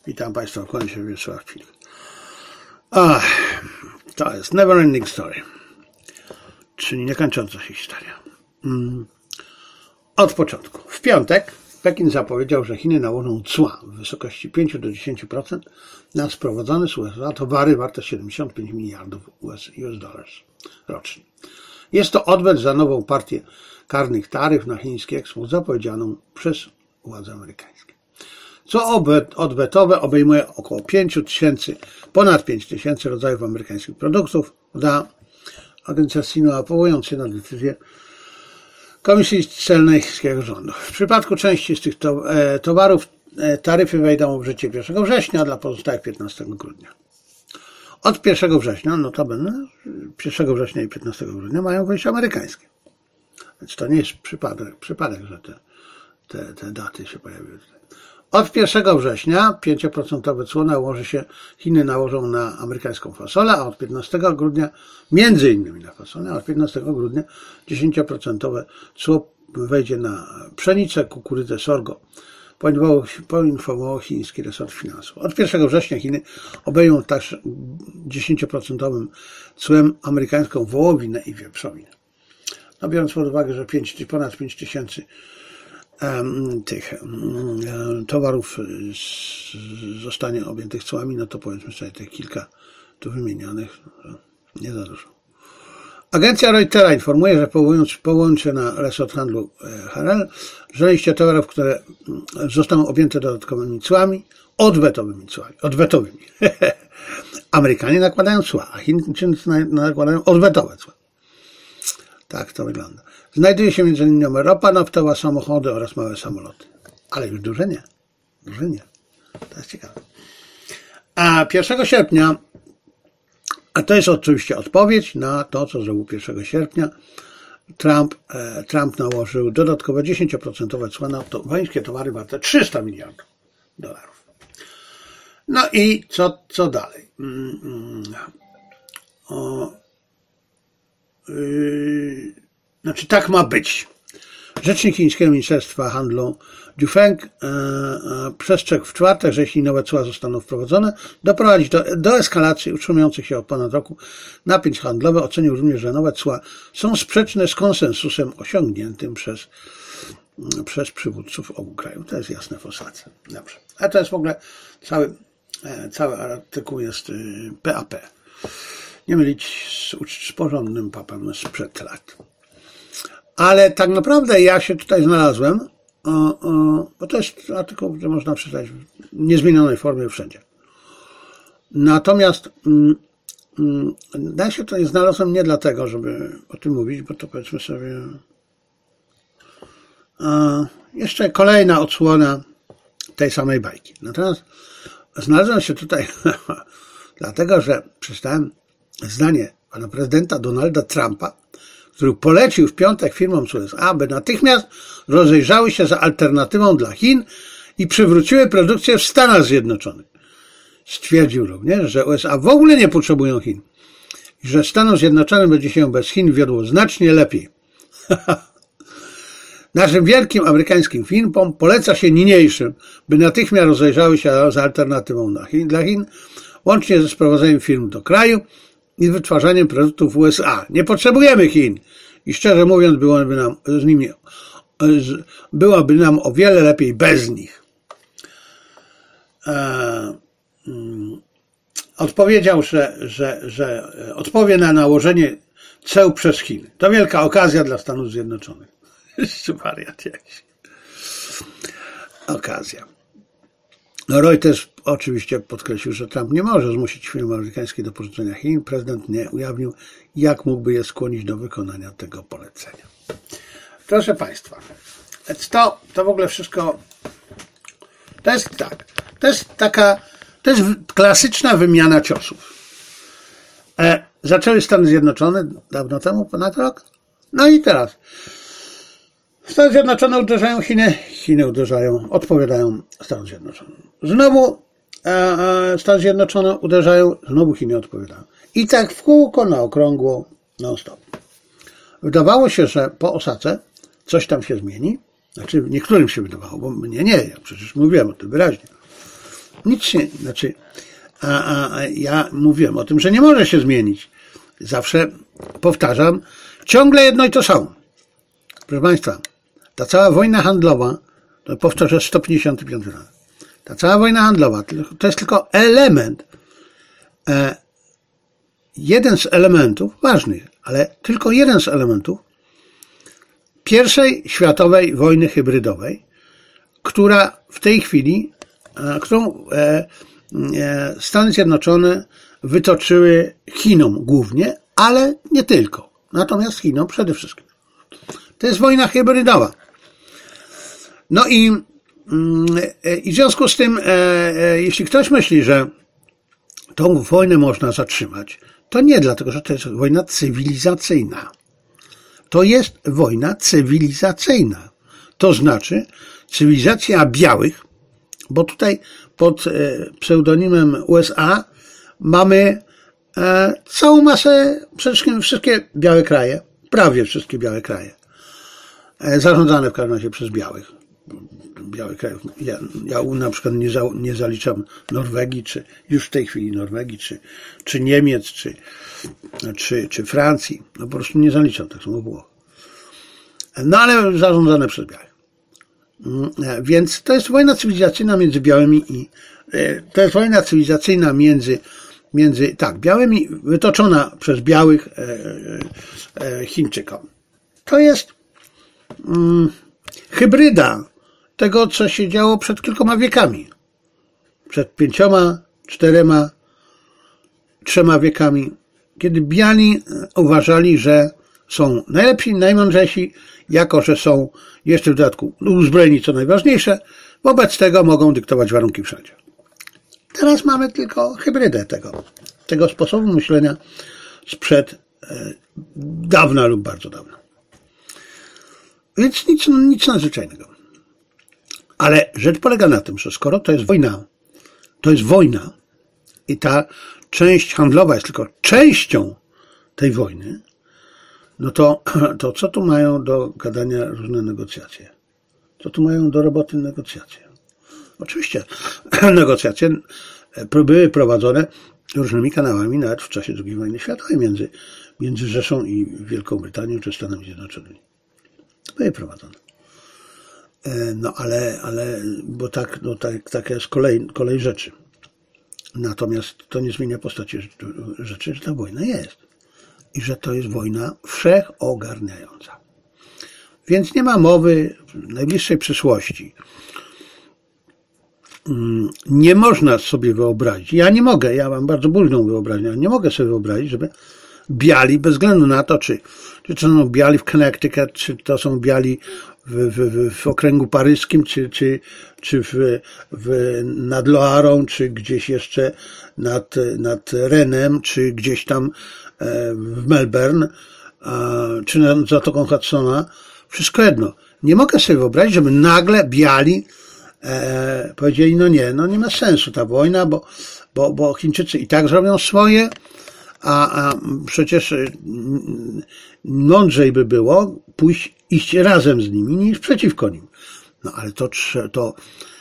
Witam Państwa, kłaniam się Wiesław Filip. To jest never ending story, czyli niekończąca się historia. Od początku. W piątek Pekin zapowiedział, że Chiny nałożą cła w wysokości 5 do 10% na sprowadzane z USA towary warte 75 miliardów US dollars rocznie. Jest to odwet za nową partię karnych taryf na chiński eksport zapowiedzianą przez władze amerykańskie. Co odwetowe obejmuje około ponad 5 tysięcy rodzajów amerykańskich produktów, poda agencja Xinhua, powołując się na decyzję Komisji Celnej chińskiego rządu. W przypadku części z tych towarów taryfy wejdą w życie 1 września, dla pozostałych 15 grudnia. Od 1 września, notabene 1 września i 15 grudnia mają wejść amerykańskie. Więc to nie jest przypadek, że te daty się pojawiły tutaj. Od 1 września 5% cło Chiny nałożą na amerykańską fasolę, a od 15 grudnia między innymi na fasolę, a od 15 grudnia 10% cło wejdzie na pszenicę, kukurydzę, sorgo. Poinformował chiński resort finansów. Od 1 września Chiny obejmą też 10% cłem amerykańską wołowinę i wieprzowinę. No, biorąc pod uwagę, że ponad 5 tysięcy tych towarów zostanie objętych cłami, no to powiedzmy sobie tych kilka tu wymienionych, nie za dużo. Agencja Reutera informuje, że powołując się na resort handlu HRL, że liście towarów, które zostaną objęte dodatkowymi cłami, odwetowymi. Amerykanie nakładają cła, a Chińczycy nakładają odwetowe cła. Tak to wygląda. Znajduje się m.in. ropa naftowa, samochody oraz małe samoloty. Ale już duże nie. To jest ciekawe. A 1 sierpnia, a to jest oczywiście odpowiedź na to, co zrobił 1 sierpnia, Trump nałożył dodatkowe 10% cła na chińskie towary warte 300 miliardów dolarów. No i co dalej? Znaczy tak ma być. Rzecznik chińskiego Ministerstwa Handlu Ju Feng przestrzegł w czwartek, że jeśli nowe cła zostaną wprowadzone, doprowadzi do eskalacji utrzymujących się od ponad roku napięć handlowych. Ocenił również, że nowe cła są sprzeczne z konsensusem osiągniętym przez przywódców obu krajów. To jest jasne w osace. Dobrze. A to jest w ogóle cały artykuł jest PAP. Nie mylić z porządnym papem sprzed lat. Ale tak naprawdę ja się tutaj znalazłem, bo to jest artykuł, który można przeczytać w niezmienionej formie wszędzie. Natomiast ja się tutaj znalazłem nie dlatego, żeby o tym mówić, bo to powiedzmy sobie jeszcze kolejna odsłona tej samej bajki. Natomiast znalazłem się tutaj dlatego, że przeczytałem zdanie pana prezydenta Donalda Trumpa, który polecił w piątek firmom z USA, aby natychmiast rozejrzały się za alternatywą dla Chin i przywróciły produkcję w Stanach Zjednoczonych. Stwierdził również, że USA w ogóle nie potrzebują Chin i że Stanom Zjednoczonym będzie się bez Chin wiodło znacznie lepiej. Naszym wielkim amerykańskim firmom poleca się niniejszym, by natychmiast rozejrzały się za alternatywą dla Chin, łącznie ze sprowadzeniem firm do kraju i wytwarzaniem produktów w USA. Nie potrzebujemy Chin i szczerze mówiąc byłoby nam o wiele lepiej bez nich. Odpowiedział, że odpowie na nałożenie ceł przez Chiny. To wielka okazja dla Stanów Zjednoczonych. Wariat jakiś. Okazja. Reuters oczywiście podkreślił, że Trump nie może zmusić firm amerykańskich do porzucenia Chin. Prezydent nie ujawnił, jak mógłby je skłonić do wykonania tego polecenia. Proszę Państwa, to w ogóle wszystko, to jest tak, to jest klasyczna wymiana ciosów. Zaczęły Stany Zjednoczone dawno temu, ponad rok, no i teraz Stany Zjednoczone uderzają Chiny, Chiny odpowiadają Stanom Zjednoczonym. Znowu Stany Zjednoczone uderzają, znowu Chiny odpowiadają. I tak w kółko, na okrągło, non stop. Wydawało się, że po Osace coś tam się zmieni. Znaczy niektórym się wydawało, bo mnie nie, ja przecież mówiłem o tym wyraźnie. Nic się, znaczy, ja mówiłem o tym, że nie może się zmienić. Zawsze powtarzam, ciągle jedno i to samo. Proszę Państwa, ta cała wojna handlowa, to powtórzę 155 raz, ta cała wojna handlowa to jest tylko element, jeden z elementów ważnych, ale tylko jeden z elementów pierwszej światowej wojny hybrydowej, która w tej chwili, którą Stany Zjednoczone wytoczyły Chinom głównie, ale nie tylko. Natomiast Chinom przede wszystkim. To jest wojna hybrydowa. No i w związku z tym, jeśli ktoś myśli, że tą wojnę można zatrzymać, to nie, dlatego że to jest wojna cywilizacyjna. To jest wojna cywilizacyjna. To znaczy cywilizacja białych, bo tutaj pod pseudonimem USA mamy całą masę, przede wszystkim wszystkie białe kraje, prawie wszystkie białe kraje, zarządzane w każdym razie przez białych krajów. Ja na przykład nie zaliczam Norwegii, czy już w tej chwili Norwegii, czy Niemiec, czy Francji. No po prostu nie zaliczam, tak samo było. No ale zarządzane przez białych. Więc to jest wojna cywilizacyjna między białymi i to jest wojna cywilizacyjna między białymi, wytoczona przez białych Chińczykom. To jest hybryda tego, co się działo przed kilkoma wiekami. Przed 5, 4, 3 wiekami, kiedy biali uważali, że są najlepsi, najmądrzejsi, jako że są jeszcze w dodatku uzbrojeni, co najważniejsze, wobec tego mogą dyktować warunki wszędzie. Teraz mamy tylko hybrydę tego sposobu myślenia sprzed dawna lub bardzo dawna. Więc nic nadzwyczajnego. Ale rzecz polega na tym, że skoro to jest wojna i ta część handlowa jest tylko częścią tej wojny, no to co tu mają do gadania różne negocjacje? Co tu mają do roboty negocjacje? Oczywiście negocjacje były prowadzone różnymi kanałami nawet w czasie II wojny światowej między Rzeszą i Wielką Brytanią czy Stanami Zjednoczonymi. Były prowadzone. No ale bo taka jest kolej rzeczy. Natomiast to nie zmienia postaci rzeczy, że ta wojna jest. I że to jest wojna wszechogarniająca. Więc nie ma mowy w najbliższej przyszłości. Nie można sobie wyobrazić, ja nie mogę, ja mam bardzo bólną wyobraźnię, ale nie mogę sobie wyobrazić, żeby biali, bez względu na to, czy to są biali w Connecticut, czy to są biali w okręgu paryskim, czy nad Loarą, czy gdzieś jeszcze nad Rennem, czy gdzieś tam w Melbourne, czy nad Zatoką Hudsona, wszystko jedno. Nie mogę sobie wyobrazić, żeby nagle biali powiedzieli, nie ma sensu ta wojna, bo Chińczycy i tak zrobią swoje, a przecież mądrzej by było iść razem z nimi niż przeciwko nim. No ale to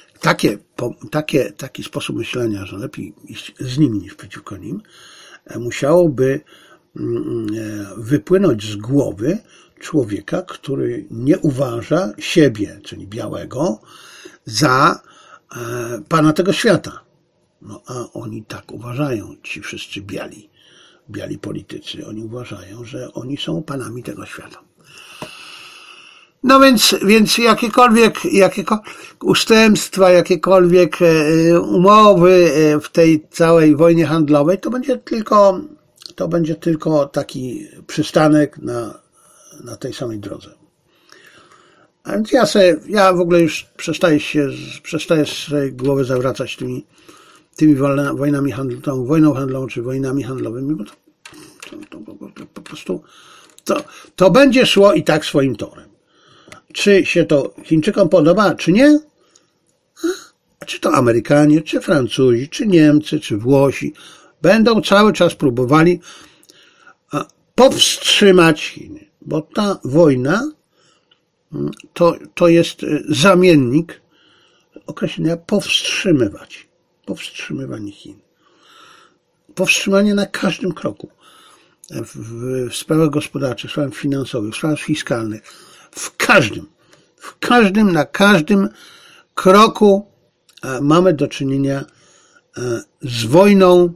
taki sposób myślenia, że lepiej iść z nimi niż przeciwko nim, musiałoby wypłynąć z głowy człowieka, który nie uważa siebie, czyli białego, za pana tego świata. No a oni tak uważają, ci wszyscy biali politycy. Oni uważają, że oni są panami tego świata. No więc jakiekolwiek ustępstwa, jakiekolwiek umowy w tej całej wojnie handlowej, to będzie tylko taki przystanek na tej samej drodze. A więc ja w ogóle już przestaję sobie głowy zawracać tymi wojnami tą wojną handlową, czy wojnami handlowymi, bo to po prostu to będzie szło i tak swoim torem. Czy się to Chińczykom podoba, czy nie? Czy to Amerykanie, czy Francuzi, czy Niemcy, czy Włosi będą cały czas próbowali powstrzymać Chiny, bo ta wojna to jest zamiennik określenia powstrzymywać. powstrzymywanie Chin. Powstrzymanie na każdym kroku. W sprawach gospodarczych, w sprawach finansowych, w sprawach fiskalnych. Na każdym kroku mamy do czynienia z wojną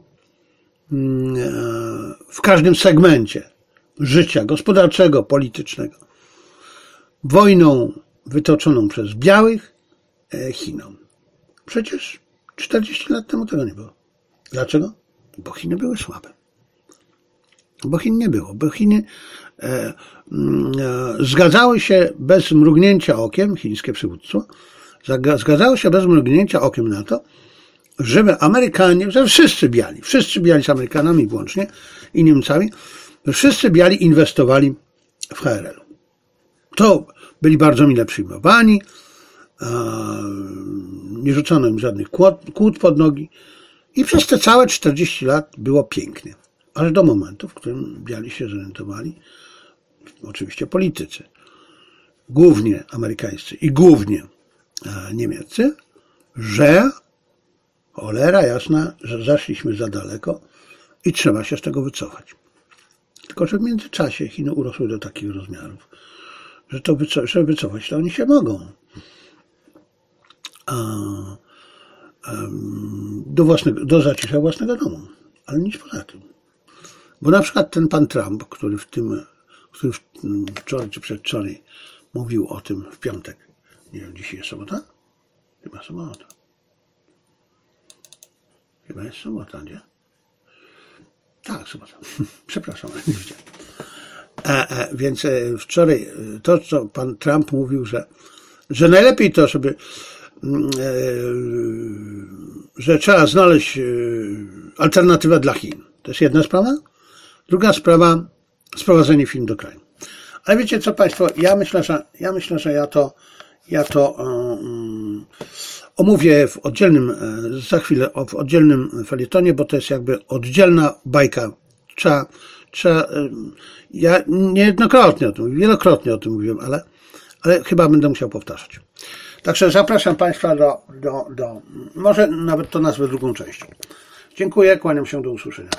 w każdym segmencie życia gospodarczego, politycznego. Wojną wytoczoną przez białych Chinom. Przecież 40 lat temu tego nie było. Dlaczego? Bo Chiny były słabe. Bo Chin nie było. Bo Chiny zgadzały się bez mrugnięcia okiem, chińskie przywództwo, zgadzało się bez mrugnięcia okiem na to, żeby Amerykanie, że wszyscy biali z Amerykanami włącznie i Niemcami, wszyscy biali inwestowali w HRL. To byli bardzo mile przyjmowani, nie rzucano im żadnych kłód pod nogi i przez te całe 40 lat było pięknie. Aż do momentu, w którym biali się zorientowali, oczywiście politycy, głównie amerykańscy i głównie niemieccy, że cholera jasna, że zaszliśmy za daleko i trzeba się z tego wycofać. Tylko że w międzyczasie Chiny urosły do takich rozmiarów, że żeby wycofać, to oni się mogą. Do zacisza własnego domu. Ale nic poza tym. Bo na przykład ten pan Trump, który wczoraj czy przedwczoraj mówił o tym w piątek. Nie wiem, dzisiaj jest sobota? Chyba sobota. Chyba jest sobota, nie? Tak, sobota. Przepraszam, ale nie widziałem. Więc wczoraj to, co pan Trump mówił, że najlepiej to, że trzeba znaleźć alternatywę dla Chin. To jest jedna sprawa. Druga sprawa, sprowadzenie Chin do kraju. Ale wiecie co Państwo, ja myślę, że ja to omówię za chwilę w oddzielnym felietonie, bo to jest jakby oddzielna bajka. Ja niejednokrotnie o tym, wielokrotnie o tym mówiłem, ale chyba będę musiał powtarzać. Także zapraszam Państwa może nawet to nazwę drugą częścią. Dziękuję, kłaniam się, do usłyszenia.